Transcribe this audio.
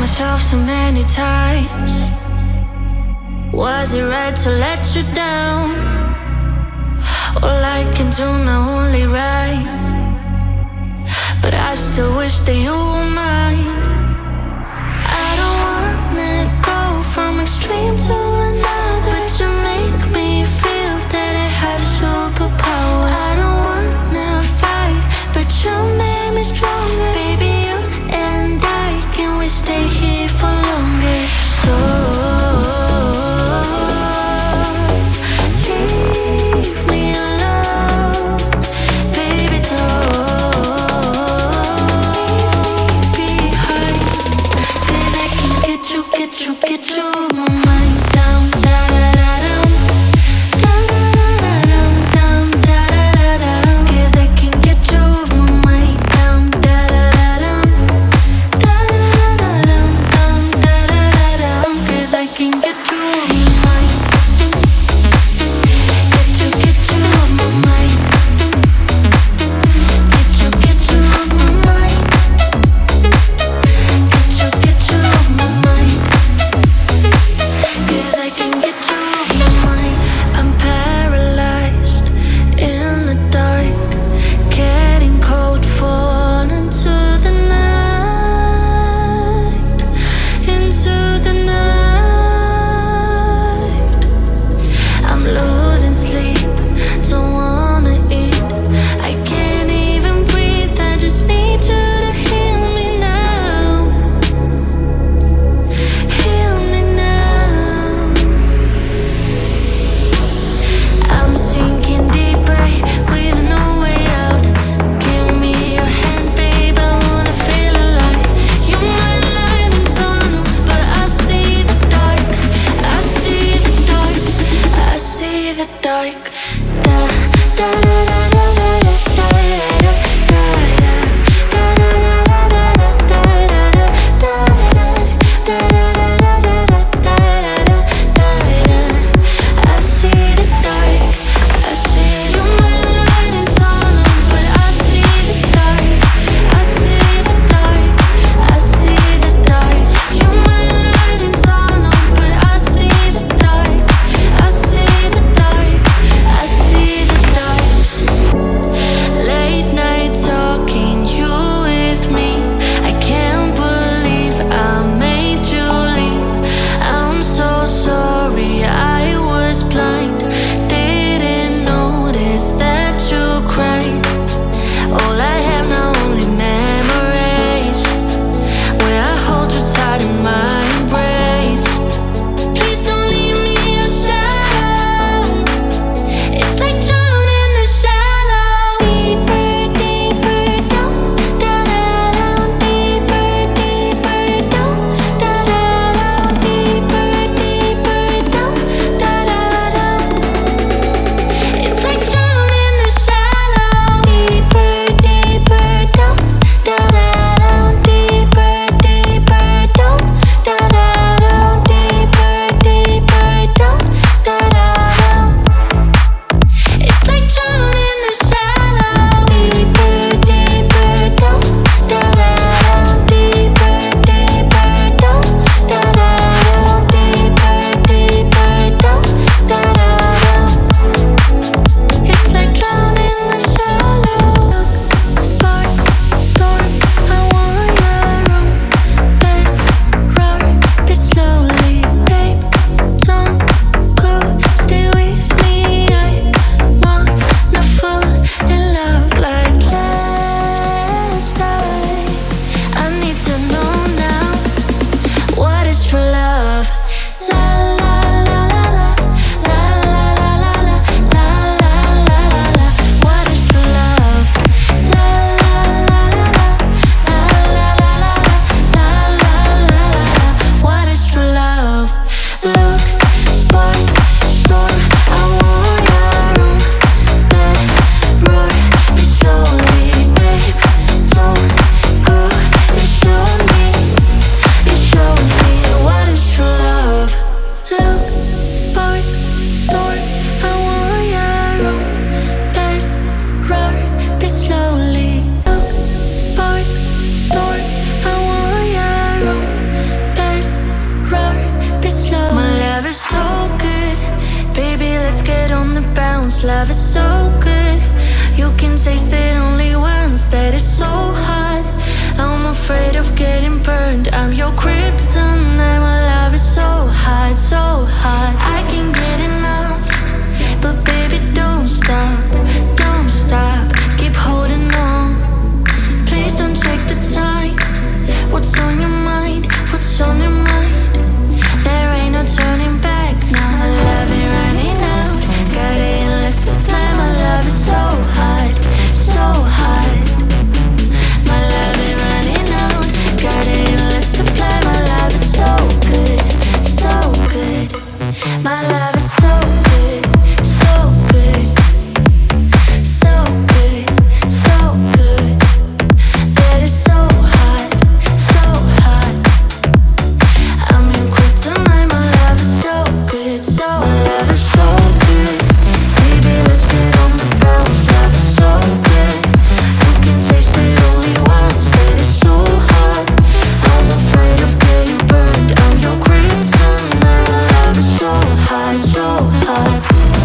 myself so many times. Was it right to let you down? All I can do now only right, but I still wish that you were mine. I don't wanna go from extreme to another, but you make me feel that I have superpower. I don't wanna fight, but you made me stronger. Baby, you and I, can we stay here for longer? Leave me alone, baby, don't leave me love is so good. You can taste it only once, that is so hot. I'm afraid of getting burned. I'm your kryptonite. My love is so hot, so hot. I can't get enough, but baby, don't stop, don't stop. Keep holding on. Please don't check the time. What's on your mind? What's on your mind? There ain't no turning back now. My love ain't running out. Got an endless supply. My love is so hot, so hot. My love ain't running out. Got an endless supply. My love is so good, so good. My love is so good, so good, so good, so good. That is so hot, so hot. I'm your kryptonite. My love is so good, so my love is so good. Baby, let's get on the bounce. Love is so good. You can taste it only once. That is so hot. I'm afraid of getting burned. I'm your kryptonite. My love is so hot, so hot.